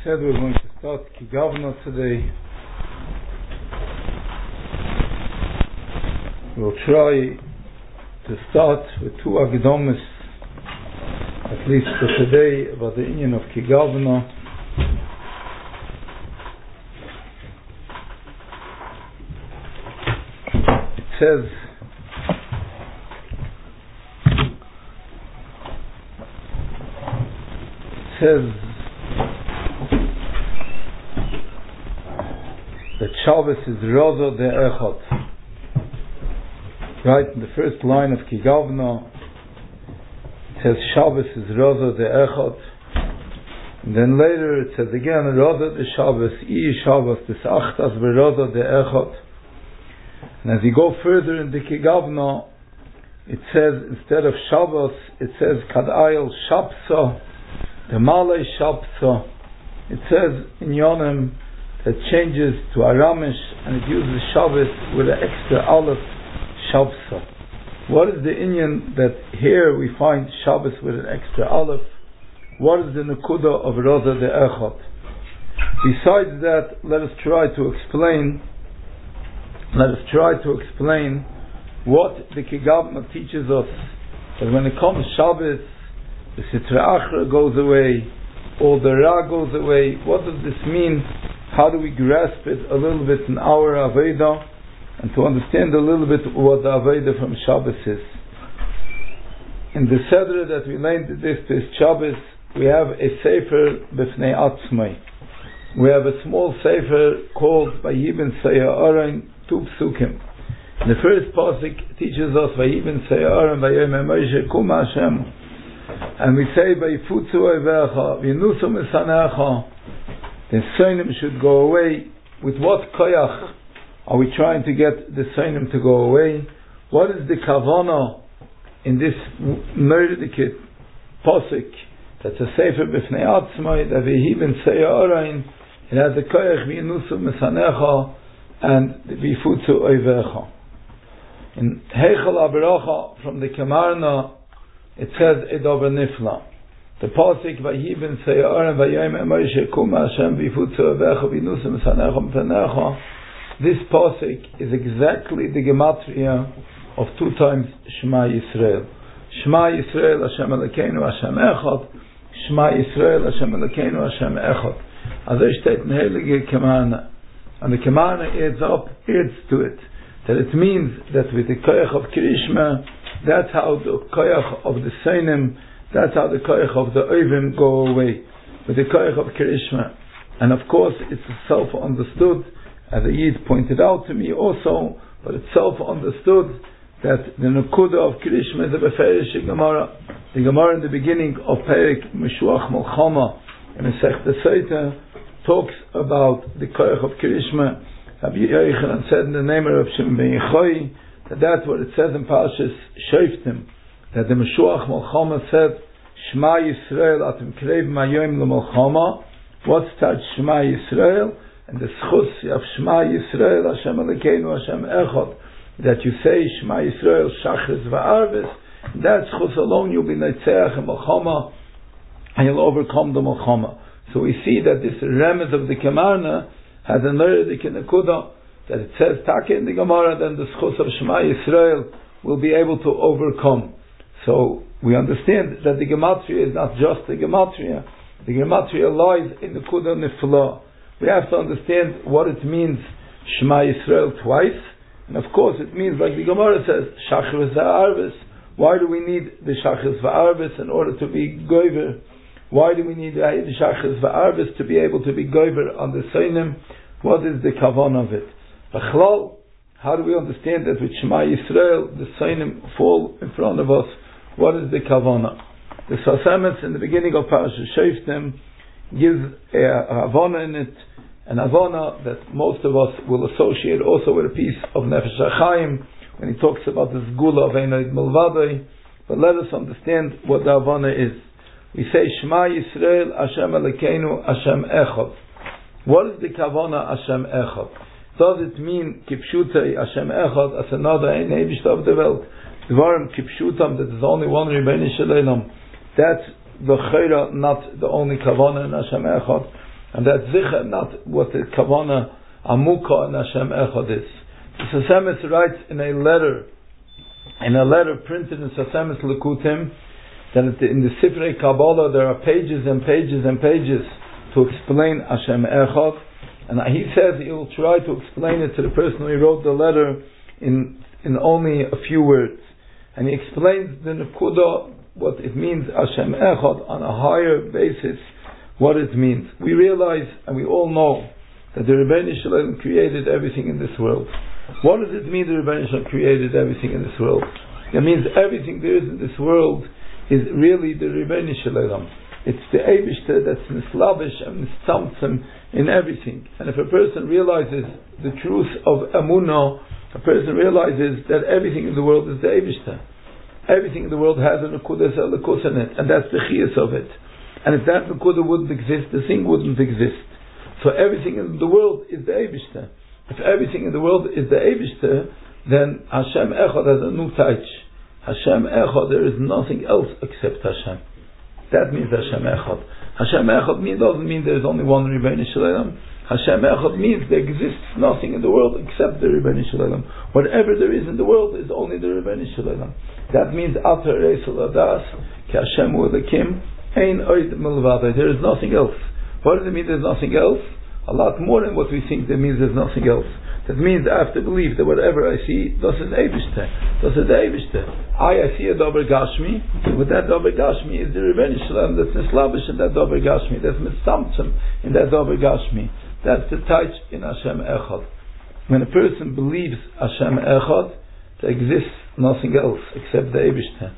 said we're going to start Kigavna today. We'll try to start with two Agdomis, at least for today, about the inyan of Kigavna. It says, that Shabbos is Rozo de Echot. Right in the first line of Kigavna, it says Shabbos is Rozo de Echot. And then later it says again, Rozo de Shabbos, I Shabbos des Achtas be Rozo de Echot. And as you go further in the Kigavna, it says instead of Shabbos, it says Kadayel Shabsa, the Malay Shabsa. It says in Yonim that changes to Aramish and it uses Shabbos with an extra aleph, Shabsa. What is the inyan that here we find Shabbos with an extra aleph? What is the Nekuda of Roza de Echot? Besides that, let us try to explain what the Kigavna teaches us, that when it comes Shabbos, the Sitra Achra goes away, all the Ra goes away. What does this mean? How do we grasp it a little bit in our Aveda, and to understand a little bit what the Aveda from Shabbos is? In the Seder that we learned this Shabbos, we have a Sefer B'fnei Atzmai. We have a small Sefer called Vayibin Saya'aran Tu Psukim. The first pasuk teaches us Vayibin Saya'aran Vayom Moshe Kum Hashem. And we say Vayifutzu Oivecha V'yinusu Misanecha. The Seinim should go away. With what koyach are we trying to get the Seinim to go away? What is the kavana in this merdikit pasuk? That's a sefer b'fnei atzmai, that v'hibin seya'arayin. It has the koyach v'yinusu misanecha and v'yifutzu oivecha. In Heichal Aberacha from the Kemarna, it says Edover Nifla. The pasuk Vayibin Saya'aran Vayom Moshe Kum Hashem V'yifutzu Oivecha V'yinusu misanecha mitanecha. This pasuk is exactly the gematria of 2 times Shema Yisrael. Shema Yisrael Hashem Elokeinu Hashem Echad. Shema Yisrael Hashem Elokeinu Hashem Echad. Also steht in Heilige Kemarna. And the Kemarna adds to it, that it means that with the koyach of Krishma, that's how the koyach of the Seinim, that's how the koyach of the Oivim go away, with the koyach of Krishma. And of course it's self-understood, as the Yid pointed out to me also, but it's self-understood that the Nekuda of Krishma is a Beferish Gemara. The Gemara in the beginning of Perek Meshuach Melchama in the Sechta Seita talks about the koyach of Krishma. Rabbi Yochanan said in the name of Shimon ben Yochai that that's what it says in Parashas Shoftim, that the Meshuach Melchama said Shema Yisrael atem krev mayom lemelchama. What's that Shema Yisrael? And the schus of Shema Yisrael Hashem Elokeinu Hashem Echad, that you say Shema Yisrael Shachris va'arves, that schus alone you'll be netzeach in Melchama and you'll overcome the Melchama. So we see that this remez of the Kemarna has a nerdik in the Kuda, that it says Taka in the Gemara, then the schus of Shema Yisrael will be able to overcome. So we understand that the Gematria is not just the Gematria. The Gematria lies in the Kuda Nifla. We have to understand what it means Shema Yisrael twice, and of course it means, like the Gemara says, Shachris va'arves. Why do we need the Shachris va'arves in order to be goiver? Why do we need the Shachris va'arves to be able to be goiver on the Seinim? What is the kavan of it? B'chlal, how do we understand that with Shema Yisrael the Seinim fall in front of us? What is the kavana? The Sfas Emes in the beginning of Parashas Shoftim gives a Havana in it, an Havana that most of us will associate also with a piece of Nefesh HaChaim when he talks about the Zgula of Einoid Milvadoi. But let us understand what the Havana is. We say Shema Yisrael Hashem Elokeinu Hashem Echad. What is the Kavana Hashem Echad? Does it mean Kipshutai Hashem Echad as another Eibishter of the world? Dvarim Kipshutam, that is only one Rebbeinu Shalom. That's the Chayra, not the only Kavana in Hashem Echad. and that zicha, not what the kavana amuka and Hashem echad is. The Sfas Emes writes in a letter printed in Sfas Emes Likutim, that in the Sifrei Kabbalah there are pages and pages and pages to explain Hashem echad, and he says he will try to explain it to the person who wrote the letter in only a few words. And he explains the Nekuda, what it means, Hashem Echad, on a higher basis, what it means. We realize, and we all know, that the Rebbeinu Shalom created everything in this world. What does it mean the Rebbeinu Shalom created everything in this world? It means everything there is in this world is really the Rebbeinu Shalom. It's the Eibishter that's nislavish and nistamtzim in everything. And if a person realizes the truth of Emunah, a person realizes that everything in the world is the Eibishter. Everything in the world has a Nekudas Elikus in it, and that's the Chiyas of it. And if that Nekuda wouldn't exist, the thing wouldn't exist. So everything in the world is the Eibishter. If everything in the world is the Eibishter, then Hashem Echad has a new touch. Hashem Echad, there is nothing else except Hashem. That means Hashem Echad. Hashem Echad doesn't mean there is only one Rebbeinu Shalom. Hashem Echad means there exists nothing in the world except the Rebbeinu Shalom. Whatever there is in the world is only the Rebbeinu Shalom. That means Atar Reisel Adas, Ki Hashem U'Elokim, Ein Oid Milvado. There is nothing else. What does it mean there's nothing else? A lot more than what we think that means there's nothing else. That means I have to believe that whatever I see, das is Eibishter. Das is the Eibishter. I see a Dober Gashmi, but that Dober Gashmi is the Rebbeinu Shalom that's Nislavish in that Dober Gashmi, that's Mitzamtzim in that Dober Gashmi. That's the touch in Hashem Echad. When a person believes Hashem Echad, there exists nothing else except the Eibishter.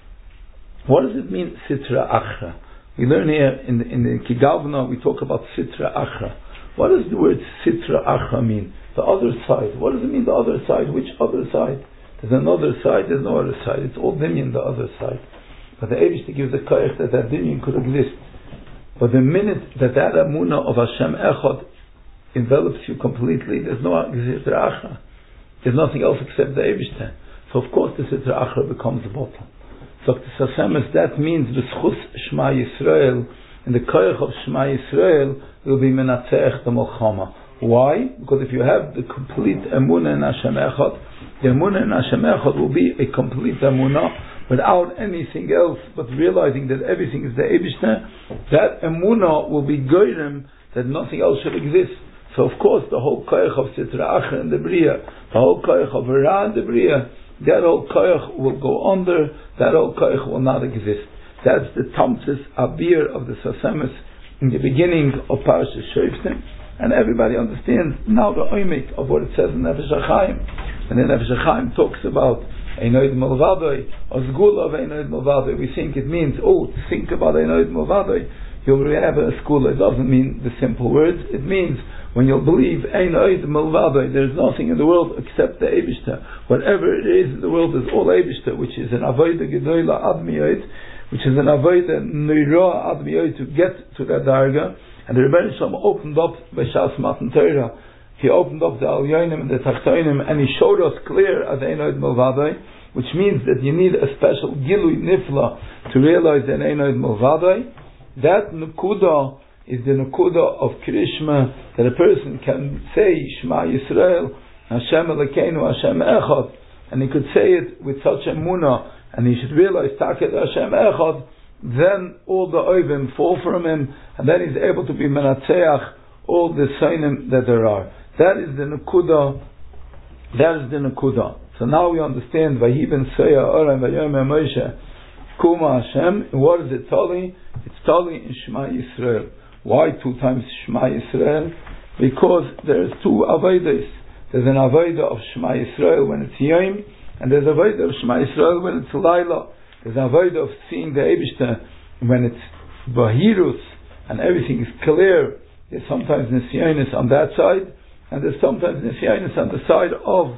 What does it mean, Sitra Achra? We learn here in the Kigavna, we talk about Sitra Achra. What does the word Sitra Achra mean? The other side. What does it mean, the other side? Which other side? There's another side, there's no other side. It's all Dinyan, the other side. But the Eibishter gives the koyach that Dinyan could exist. But the minute that Amunah of Hashem Echad envelops you completely, there's no Sitra Achra. There's nothing else except the Eibishter. So of course the Sitra Achra becomes a bottom. So the Sfas Emes, that means the Schus Shema Yisrael, and the koyach of Shema Yisrael will be Menatzeach the Milchama. Why? Because if you have the complete Emunah in Hashem Echad, the Emunah in Hashem Echad will be a complete Emunah without anything else, but realizing that everything is the Eibishter. That Emunah will be goyrem, that nothing else should exist. So of course the whole koyach of Sitra Achra and the Bria, the whole koyach of Ra and the Bria, that whole koyach will go under, that whole koyach will not exist. That's the Tamtzis Abir of the Sfas Emes in the beginning of Parashat Shoftim. And everybody understands now the oimik of what it says in Nefesh HaChaim. And then Nefesh HaChaim talks about Einoid Milvadoi, or Zgula of Einoid Milvadoi. We think it means, think about Einoid Milvadoi. You'll have a school. It doesn't mean the simple words. It means when you'll believe Einoid Milvadoi, there's nothing in the world except the Eibishter. Whatever it is in the world is all Eibishter, which is an Avodah Gedoyla Ad Miyot, which is an Avodah Neira Ad Miyot to get to that Darga. And the Rebbeinu Shalom opened up B'Shas Matan Torah. He opened up the Alyonim and the Tachtonim, and he showed us clear as Einoid Milvadoi, which means that you need a special Gilui Nifla to realize that Einoid Milvadoi. That Nekuda is the Nekuda of Krishma, that a person can say Shema Yisrael, Hashem Elokeinu, Hashem Echad, and he could say it with such emunah, and he should realize Taket Hashem Echad. Then all the oivim fall from him, and then he's able to be menatzeach all the sainim that there are. That is the nekuda. That is the nekuda. So now we understand. Vayiben Seya Oram Vayomer Moshe Kuma Hashem. What is it tali? It's tali in Shema Yisrael. Why 2 times Shema Yisrael? Because there's 2 avodas. There's an avodah of Shema Yisrael when it's Yom, and there's a avodah of Shema Yisrael when it's Laila. There's an avodah of seeing the Eibishter when it's Bahirus and everything is clear. There's sometimes Nisyonis on that side, and there's sometimes Nisyonis on the side of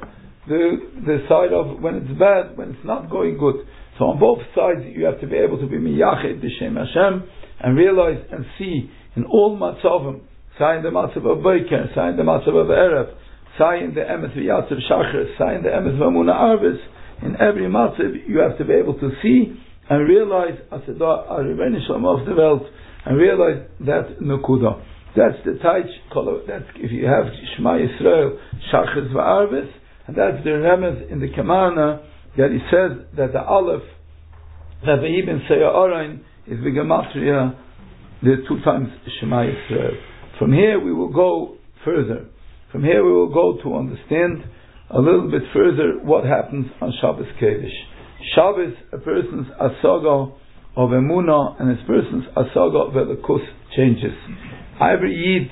the side of when it's bad, when it's not going good. So on both sides you have to be able to be Miyached B'Shem Hashem and realize and see in all matzavim, say in the matzav of Boker, say in the matzav of Erev, say in the Emes V'Yatzav Shachar, say in the Emes V'Amuna Arvis. In every matzav, you have to be able to see and realize as a Rebbeinu Shalom of the world, and realize that nekuda. That's the Taich. That's if you have Shema Yisrael, Shachris Va'arvis, and that's the remez in the Kamana that he says that the Aleph that the Ibn Seya Arain is the Gematria, the 2 times Shema Yisrael. From here we will go further. From here we will go to understand a little bit further what happens on Shabbos Kodesh. Shabbos, a person's asaga of Emunah and a person's asaga of Elikus changes. Every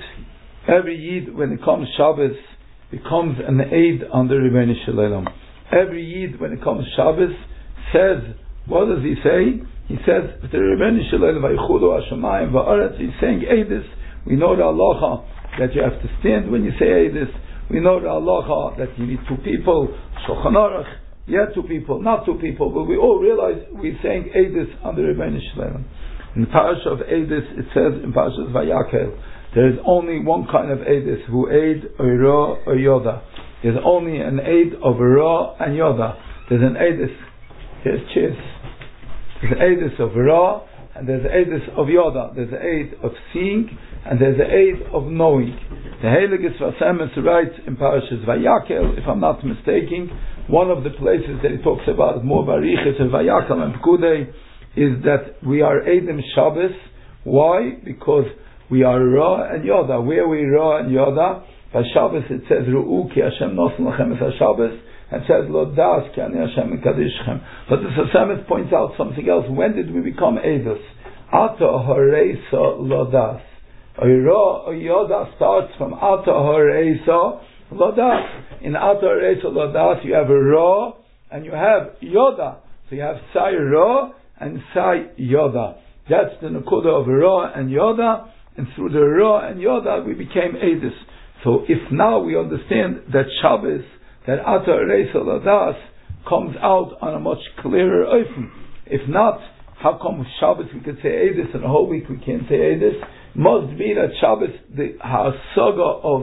Yid, when it comes Shabbos, becomes an aid on the Rebbeinu Shalom. Every Yid, when it comes Shabbos, says, what does he say? He says, the Rebbeinu Shalom v'yichudu hashamayim va'aretz. He's saying Eidus. We know the halacha that you have to stand when you say Eidus. We know the halacha that you need 2 people. Shulchan Aruch, 2 people, not 2 people, but we all realize we're saying Eidus on the Rebbeinu Shalom. In the parasha of Eidus, it says in Parashas Vayakel, there is only one kind of Eidus, who aid or Ra or Yoda. There's only an aid of Ra and Yoda. There's an Eidus. Here's cheers. There's an Eidus of Ra and there's an Eidus of Yoda. There's an aid of seeing and there's an aid of knowing. The Heilige Sfas Emes writes in Parashas Vayakel, if I'm not mistaken, one of the places that he talks about more Barichas and Vayakel and Pekudei is that we are Eidim Shabbos. Why? Because we are Ra and Yoda. Where we Ra and Yoda? By Shabbos it says Ru'u ki Hashem nosen lachem es HaShabbos, and it says Lo das ki ani Hashem mekadishchem. But the Sfas Emes points out something else. When did we become Eidos? Ata Horeisa Lo das. Ra or Yoda starts from Ata Horeisa Lo das. In Ata Horeisa Lo das you have a Ra and you have Yoda. So you have Sai Ra and Sai Yoda. That's the Nakuda of Ra and Yoda, and through the Ra and Yoda we became Eidus. So if now we understand that Shabbos, that Ata Reisa Ladas, comes out on a much clearer oifen. If not, how come Shabbos we could say Eidus and the whole week we can't say Eidus? Must be that Shabbos, the Hasaga of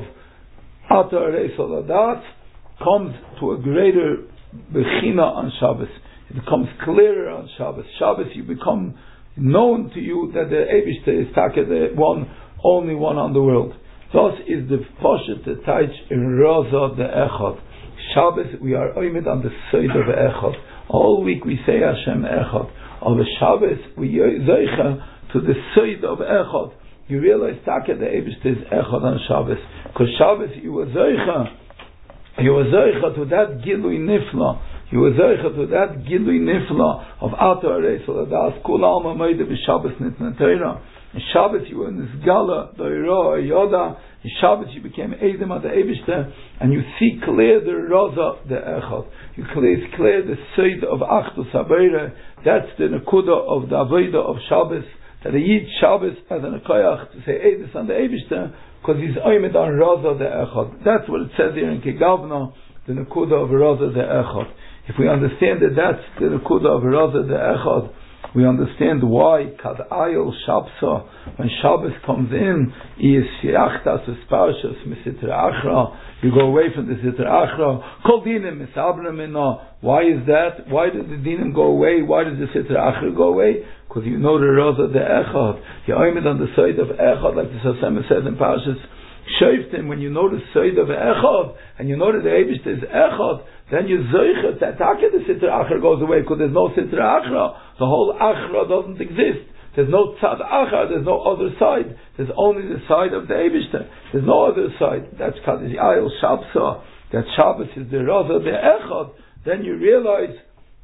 Ata Reisa Ladas, comes to a greater Bechina on Shabbos. It becomes clearer on Shabbos. Shabbos, you become known to you that the Eibishter is Taka, the one, only one on the world. Thus is the Poshet, the Taich, in Raza the Echad. Shabbos, we are oimid on the side of Echad. All week we say Hashem Echad. On the Shabbos, we zeicha to the side of Echad. You realize Taka, the Eibishter is Echad on Shabbos. Because Shabbos, you were zeicha to that Gilui Nifla. You were zeicha to that Gilui Nifla of Ata Reisa Ladas Kul Alma Meide B'Shabbos Nitna Torah. In Shabbos you were in this Gala, the Ra, Yoda. In Shabbos you became Eidim of the Eibishter, and you see clear the Raza, the Echad. You see clear the Seid of Achdus Habeire. That's the Nekuda of the Avodah of Shabbos. That a Yid Shabbos has an Akoyach to say Eidus on the Eibishter, because he's Oimed on Raza the Echad. That's what it says here in Kegavna, the Nekuda of Raza the Echad. If we understand that that's the Nekuda of Raza the Echad, we understand why Kad Ayel Shabsa, when Shabbos comes in, is Shiachtas Esparshas Misitra Achra. You go away from the Sitra Achra. Kol Dinim Misabramina. Why is that? Why does the Dinim go away? Why does the Sitra Achra go away? Because you know the Raza the Echad. You're aimed on the side of Echad, like the Sfas Emes says in Parashas Shoftim. When you know the side of Echad, and you know that the Eibishter is Echad, then you zeicha that the Sitra Achra goes away, because there's no Sitra Achra. The whole Achra doesn't exist. There's no Tzad Achra, there's no other side. There's only the side of the Eibishter. There's no other side. That's Kaddish Ayel Shabsa. That Shabbos is the Raza, the Echad. Then you realize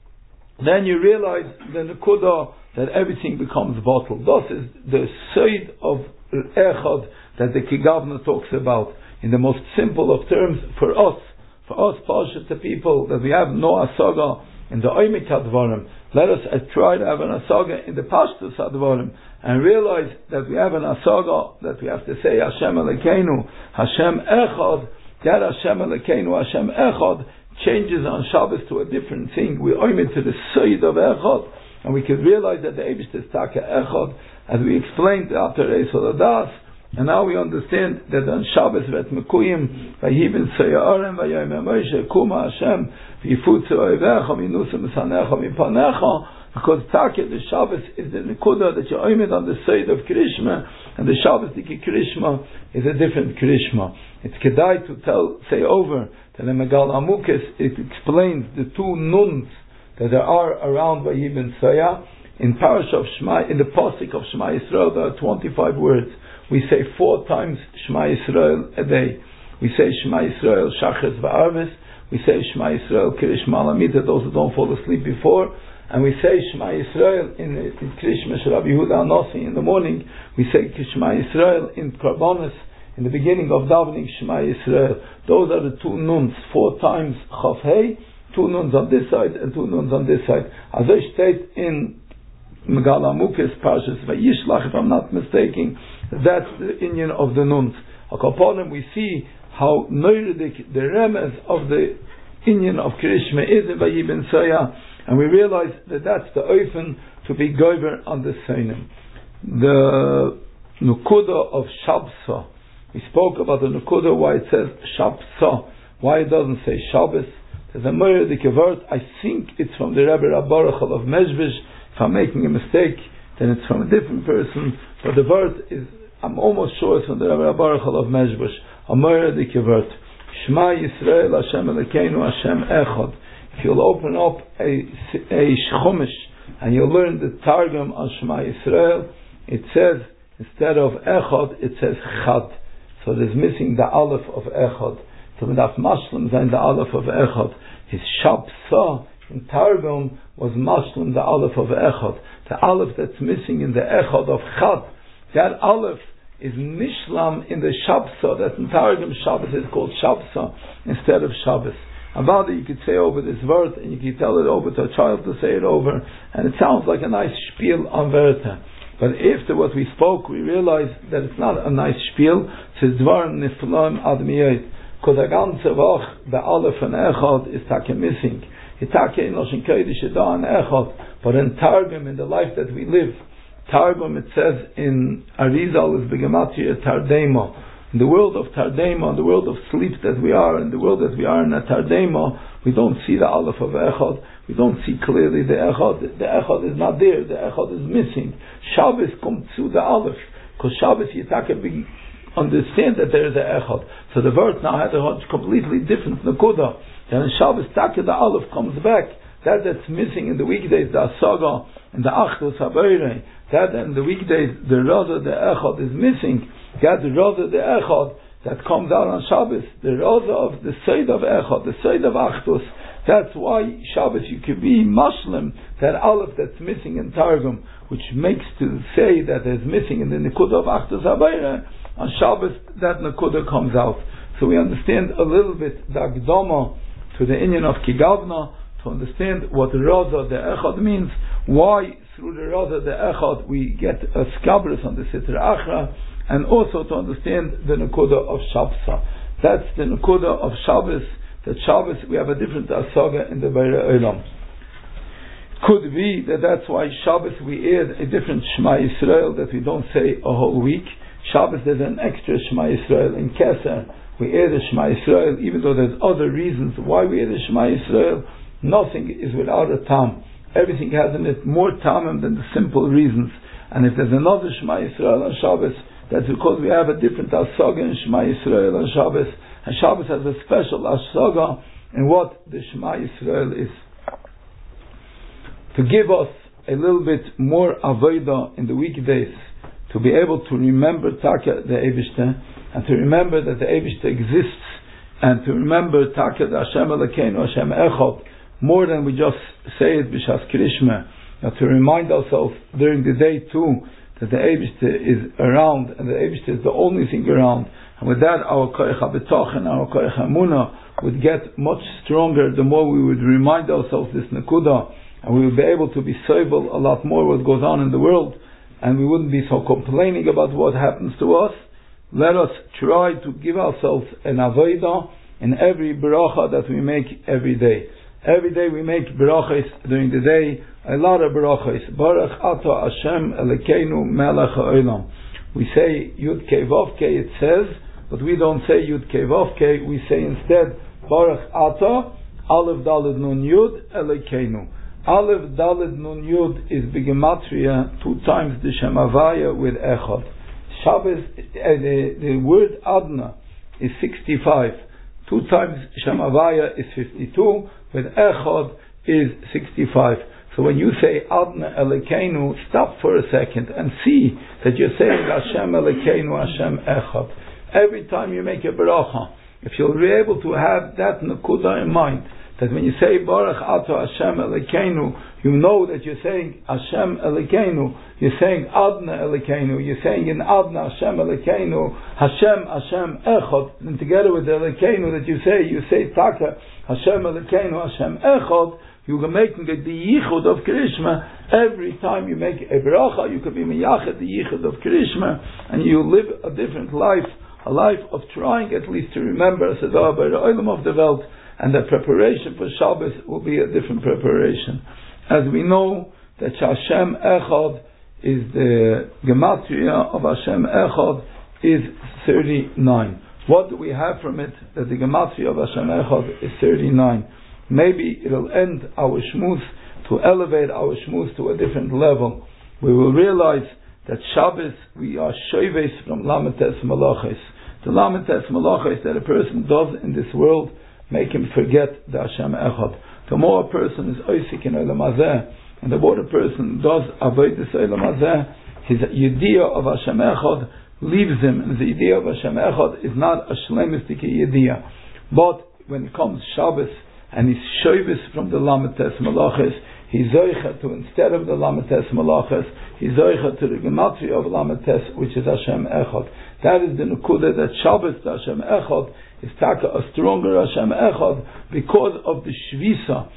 the Nekuda, that everything becomes bottled. Thus is the side of Echad that the Kigavna talks about in the most simple of terms for us Parshas the people, that we have no asaga in the Oimik Advarim. Let us try to have an asaga in the Pashtus Advarim, and realize that we have an asaga, that we have to say Hashem Elokeinu, Hashem Echad. That Hashem Elokeinu, Hashem Echad changes on Shabbos to a different thing. We oimid to the side of Echad, and we can realize that the Eibishter is Taka Echad, as we explained after Reisa Ladas. And now we understand that on Shabbos vet mekuyim vayibin seyarim vayayim Moshe kuma Hashem v'yifutzu oivecha minusa misanecha mipanecha. because Taka, the Shabbos is the Nekuda that you're aimed on the side of Krishma, and the Shabbos the Krishma is a different Krishma. It's Kedai to say over that the Megal Amukis, it explains the two nuns that there are around Vayibin Saya. In Parash of Shema, in the Pasuk of Shema Yisrael, there are 25 words. We say 4 times Shema Yisrael a day. We say Shema Yisrael Shachris Va'arvis. We say Shema Yisrael Kirish Malamita, those who don't fall asleep before. And we say Shema Yisrael in Krishma Rabbi Yehuda Anossi in the morning. We say Shema Yisrael in Karbonis in the beginning of davening Shema Yisrael. Those are the two nuns, 4 times Chav Hei, 2 nuns on this side and 2 nuns on this side. As I state in Megal Amukis Parshas Vayishlach, if I'm not mistaken, that's the Inyan of the nuns. Upon them we see how Neuridik, the remez of the Inyan of Krishma is in Vayibin Saya, and we realize that that's the oifen to be gover on the Seinim. The Nukuda of Shabsa, we spoke about the Nukuda, why it says Shabsa, why it doesn't say Shabbos. There's a Neuridik word, I think it's from the Rebbe Rabbarachal of Mezhvish. If I'm making a mistake, then it's from a different person, but the word is, I'm almost sure it's from the Rebbe Rabbarachal of Mezhvish. Amar Dikevert, Shema Yisrael Hashem Elokeinu Hashem Echad. If you'll open up a Chumash and you'll learn the Targum on Shema Yisrael, it says, instead of Echad, it says Chad. So there's missing the Aleph of Echad. So Medaf Mashlim zayin the Aleph of Echad. His Shabsa in Targum was Mashlim the Aleph of Echad. The Aleph that's missing in the Echad of Chad, that Aleph is Nishlam in the Shabsa, that in Targum Shabbos is called Shabsa instead of Shabbos. About it you could say over this word, and you could tell it over to a child to say it over, and it sounds like a nice spiel on Verta. But after what we spoke, we realized that it's not a nice spiel, it's Dvarim Niflaim Ad Miyot, because a ganze Woch, the Aleph and Echad is take missing. It's take in Loshen Kodesh Eda and Echad, but in Targum, in the life that we live, Targum, it says in Arizal is Begematria Tardema. In the world of Tardema, in the world of sleep that we are, in the world that we are in a Tardema, we don't see the Aleph of Echad, we don't see clearly the Echad. The Echad is not there, the Echad is missing. Shabbos comes through the Aleph, because Shabbos Yitaka understand that there is a Echad. So the word now has a completely different Nakuda. Then in Shabbos Taka the Aleph comes back. That's missing in the weekdays, the Asaga and the Achdus HaBeirei. That in the weekdays, the Raza, the Echad is missing. That the Raza, the Echad, that comes out on Shabbos. The Raza of the Seid of Echad, the Seid of Achdus. That's why Shabbos you can be Muslim, that Aleph that's missing in Targum, which makes to say that is missing in the Nekuda of Achdus HaBeirei. On Shabbos, that Nekuda comes out. So we understand a little bit the Agdama to the Inyan of Kigavna, to understand what the Raza, the Echad means, why through the Raza, the Echad, we get a Skabris on the Sitra Achra, and also to understand the Nekuda of Shabsa. That's the Nekuda of Shabbos, that Shabbos, we have a different Asaga in the Beirei Olam. Could be that that's why Shabbos we add a different Shema Yisrael that we don't say a whole week. Shabbos there's an extra Shema Yisrael in Keser. We add a Shema Yisrael, even though there's other reasons why we add a Shema Yisrael. Nothing is without a tam. Everything has in it more tamim than the simple reasons. And if there's another Shema Yisrael on Shabbos, that's because we have a different Asaga in Shema Yisrael on Shabbos. And Shabbos has a special Asaga in what the Shema Yisrael is. To give us a little bit more Avodah in the weekdays, to be able to remember Taka the Eibishter, and to remember that the Eibishter exists, and to remember Taka the Hashem Elokeinu Hashem Echad, more than we just say it b'shas Krishma, to remind ourselves during the day too that the Eibishter is around, and the Eibishter is the only thing around, and with that our koich habetoch and our koich hamuna would get much stronger the more we would remind ourselves this nekuda, and we would be able to be sovel a lot more what goes on in the world, and we wouldn't be so complaining about what happens to us. Let us try to give ourselves an avodah in every bracha that we make every day. Every day we make brachas during the day, a lot of brachas. Baruch Ata Hashem Elokeinu Melech HaOlam. We say Yud Kei Vav Kei, it says, but we don't say Yud Kei Vav Kei, we say instead Baruch Ata Aleph Daled Nun Yud Elokeinu. Aleph Daled Nun Yud is Begematria 2 times the Shem Havaya with Echad. Shabbos, the word Adna is 65. 2 times Shem Havaya is 52. With Echad is 65. So when you say Adna Elokeinu, stop for a second and see that you're saying Hashem Elokeinu, Hashem Echad. Every time you make a beracha, if you'll be able to have that Nakuda in mind, that when you say Baruch Ato Hashem Elokeinu, you know that you're saying Hashem Elokeinu, you're saying Adna Elokeinu, you're saying in Adna Hashem Elokeinu, Hashem Echad, and together with the Elokeinu that you say Taka Hashem Elokeinu, Hashem Echad, you are making the Yichud of Krishma. Every time you make a bracha, you can be Miyachet the Yichud of Krishma, and you live a different life, a life of trying at least to remember Sadar by the Olam of the Welt, and the preparation for Shabbos will be a different preparation. As we know that Hashem Echad is the Gematria of Hashem Echad is 39. What do we have from it? That the Gematria of Hashem Echad is 39. Maybe it'll end our shmuz, to elevate our shmuz to a different level. We will realize that Shabbos, we are shoyves from Lametes Malachis. The Lametes Malachis that a person does in this world make him forget the Hashem Echad. The more a person is oisik in Olam Hazeh, and the more a person does avodas Olam Hazeh, his idea of Hashem Echad leaves him, and the idea of Hashem Echad is not a shlemistic idea. But when it comes Shabbos, and he's shoyvis from the Lametes Malachis, he's zoicha to, instead of the Lametes Malachis, he's zoicha to the Gematria of Lametes, which is Hashem Echad. That is the Nukuda, that Shabbos, the Hashem Echad, is taka a stronger Hashem Echad because of the Shvisa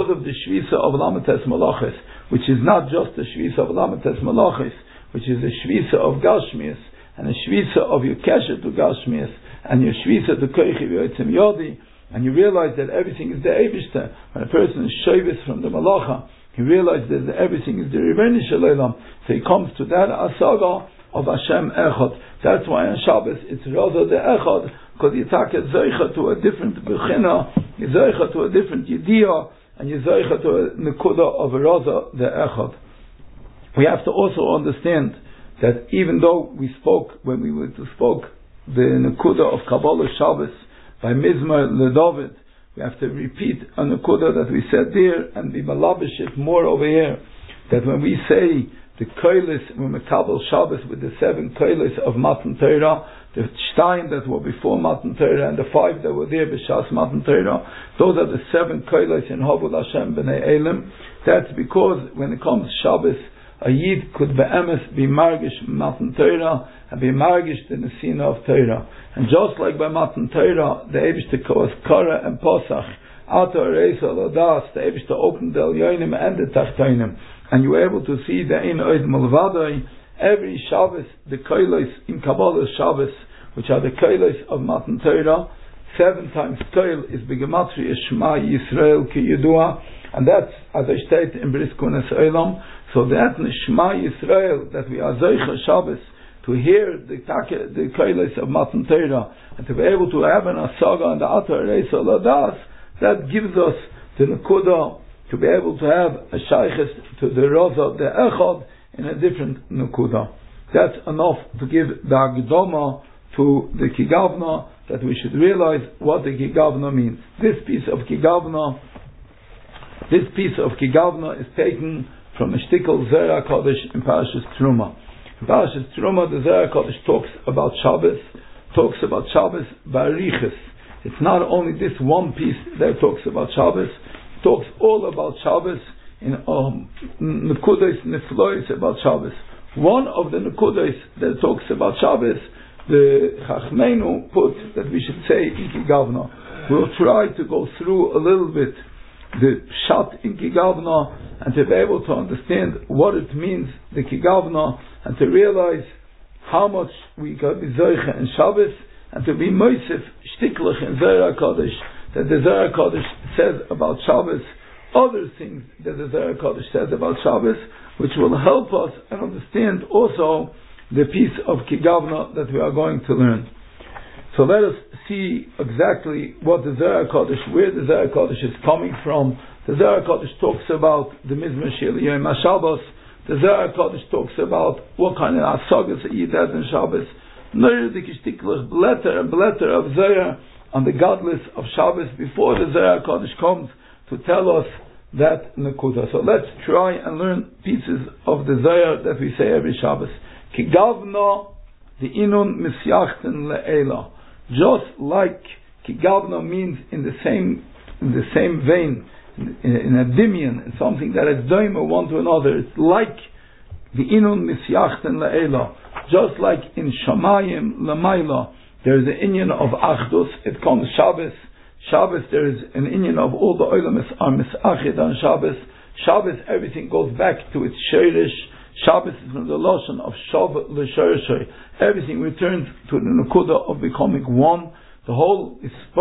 of Lametes Malachis, which is not just the Shvisa of Lametes Malachis, which is the Shvisa of Gashmias, and the Shvisa of your Kesher to Gashmias, and your Shvisa to Koichi v'Yotzim Yodi, and you realize that everything is the Eibishter. When a person is shoyvis from the Malacha, he realizes that everything is the Riveni Shalom. So he comes to that Asaga of Hashem Echad. That's why on Shabbos it's Raza the Echad, because you take a Zeicha to a different Bechina, you Zeicha to a different Yediyah, and you Zeicha to a Nekuda of Raza the Echad. We have to also understand that even though we spoke, when we spoke the Nekuda of Kabbalah Shabbos, by Mizmar LeDavid, we have to repeat a Nekuda that we said there and be malabish it more over here. That when we say the Koilis, when we Kabbalah Shabbos with the 7 Koilis of Matan Torah, the Stein that were before Matan Torah and the 5 that were there b'Shas Matan Torah, those are the 7 Koilis in Havul Hashem B'nai Elim. That's because when it comes Shabbos, a Yid could be margish Matan Torah and be margish the Nesina of Torah. And just like by Matan Torah, the Eibishter was Kara and Posach, Ato Reisa Lodas, the Eibishter opened the Elyonim and the Tachtonim, and you were able to see the Ein Oid Malvadai. Every Shabbos, the Koilos in Kabbalah Shabbos, which are the Koilos of Matan Torah, 7 times Koil is Begematria Shema Yisrael Ki Yedua, and that's as I state in Bris Kunas Olam. So that Shema Yisrael, that we are Zeicha Shabbos, to hear the Koilos of Matan Torah, and to be able to have an Asaga and the Atar Reisa Ladas, that gives us the Nekuda to be able to have a Shaykhis to the Raza, the Echad, in a different Nekuda. That's enough to give the Agdoma to the Kigavna, that we should realize what the Kigavna means. This piece of Kigavna is taken from a shtickle Zera Kodesh in Parashas Truma. In Parashas Truma, the Zera Kodesh talks about Shabbos Bariches. It's not only this one piece that talks about Shabbos, it talks all about Shabbos in Nekudos Niflois about Shabbos. One of the Nekudos that talks about Shabbos, the Chachmeinu put that we should say in Kigavna. We'll try to go through a little bit the Pshat in Kigavna, and to be able to understand what it means, the Kigavna, and to realize how much we got be Zoicha in Shabbos, and to be Moisef Shtiklach in Zera Kodesh, that the Zera Kodesh says about Shabbos, other things that the Zera Kodesh says about Shabbos, which will help us and understand also the piece of Kigavna that we are going to learn. So let us see exactly what the Zera Kodesh, where the Zera Kodesh is coming from, The Zohar HaKadosh talks about the Mizmor Shel Yom HaShabbos. The Zohar HaKadosh talks about what kind of asagas that you did in Shabbos. Nur the Kishtiklich letter of Zohar on the godless of Shabbos before the Zohar HaKadosh comes to tell us that Nekuda. So let's try and learn pieces of the Zohar that we say every Shabbos. Ki gavna the inun misyachten le'ela. Just like Ki gavna means in the same vein, in a dimion, in something that is doima one to another. It's like the inun misyachten le'ela. Just like in Shamayim Lamaila, there is an inyan of Achdus. It comes Shabbos. Shabbos, there is an inyan of all the Olam are misachid on Shabbos. Shabbos, everything goes back to its Sheirish. Shabbos is from the Lashon of Shav l'Sheirshei. Everything returns to the Nekuda of becoming one. The whole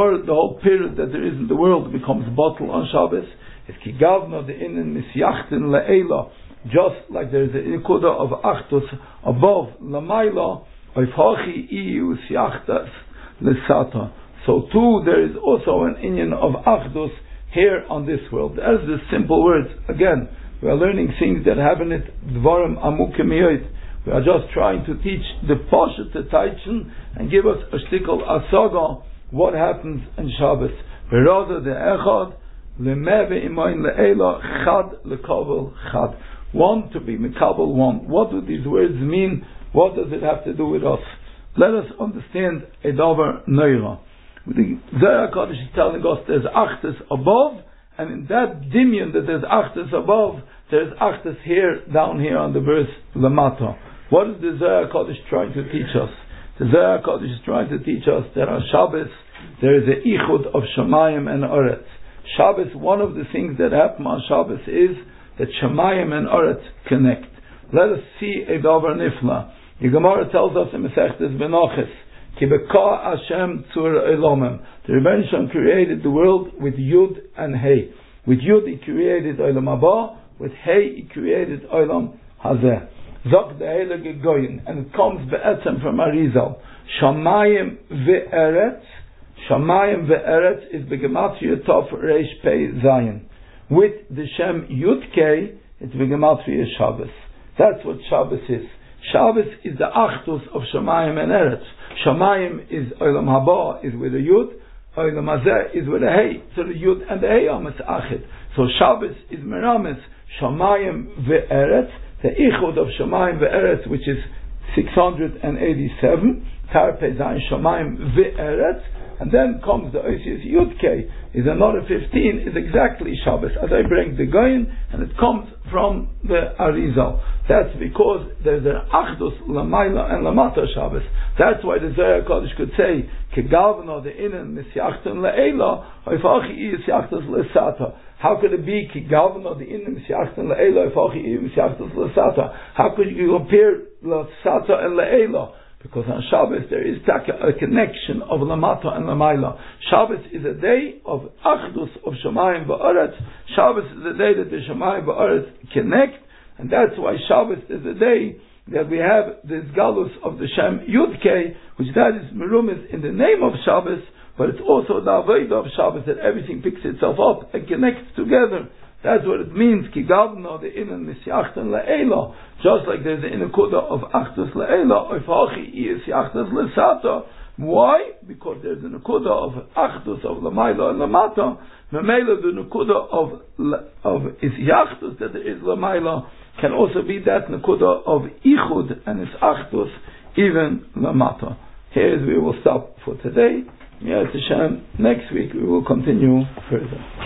period that there is in the world becomes bottled on Shabbos. It's ki gavna the inyan misyachten le'ela. Just like there is a nekuda of Achdus above Lamaila, oifhachi iyu siachtas lesata. So too, there is also an inyan of Achdus here on this world. As the simple words, again, we are learning things that happen at Dvarim Amukim Yoit. We are just trying to teach the Pashat Taichin and give us a shtikal asaga, what happens in Shabbos. Rather the Echad, lemeve imayin le'ela, chad lekabel chad. One to be Mikabel one. What do these words mean? What does it have to do with us? Let us understand a davar neira. The Zohar HaKadosh is telling us there's Achdus above, and in that dimion that there's Achdus above, there's Achdus here, down here on the verse Lamata. What is the Zohar HaKadosh trying to teach us? The Zohar HaKadosh is trying to teach us that on Shabbos there is a ichud of Shamayim and Oretz. Shabbos, one of the things that happen on Shabbos is that Shamayim and Oretz connect. Let us see a davar nifla. The Gemara tells us in Masechtas Menachos, Ki beka Hashem tzur elamim. The Rebbeinu Shalom created the world with Yud and Hey. With Yud He created Olam Haba. With Hey He created Olam Hazeh. Zok the Heilige Goyin, and it comes be'etzem from Arizal. Shamayim ve'eretz. Shamayim ve'eretz is begematria tov reish pei zayin. With the Shem Yud-Kei, it's V'gematria Shabbos. That's what Shabbos is. Shabbos is the Achdus of Shamayim and Eretz. Shamayim is Olam Haba, is with a Yud. Olam Hazeh is with a Hey. So the Yud and the Hey are Mitzachid. So Shabbos is Meramis, Shamayim ve'Eretz, the Ichud of Shamayim ve'Eretz, which is 687. Tarpei Zayin Shamayim ve'Eretz. And then comes the Oisius Yud-Kei, is another 15, is exactly Shabbos. As I bring the Goyin, and it comes from the Arizal. That's because there's an Achdus Lamaila and Lamata Shabbos. That's why the Zohar HaKadosh could say, Kegavna the Inan Misyachten Le'ela, Oifachi Yisyachten Lesata. How could it be Kegavna the Inan Misyachten Le'ela, Oifachi Yisyachten Lesata? How could you compare Lesata and Le'ela? Because on Shabbos there is a connection of Lamata and Lamaila. Shabbos is a day of Achdus of Shamayim v'Oretz. Shabbos is a day that the Shamayim v'Oretz connect, and that's why Shabbos is a day that we have this galus of the Shem Yud-Kei, which that is merumis in the name of Shabbos, but it's also the avodah of Shabbos, that everything picks itself up and connects together. That's what it means. Ki gavna the inan misyachten le'ela. Just like there's an inakuda of achdus le'ela, of hachi yisyachten lesata. Why? Because there's an inakuda of achdus of lamaila and lamata. Memela the inakuda of isyachtus that there is lamaila can also be that inakuda of ichud and isyachtus even lamata. Here we will stop for today. Next week we will continue further.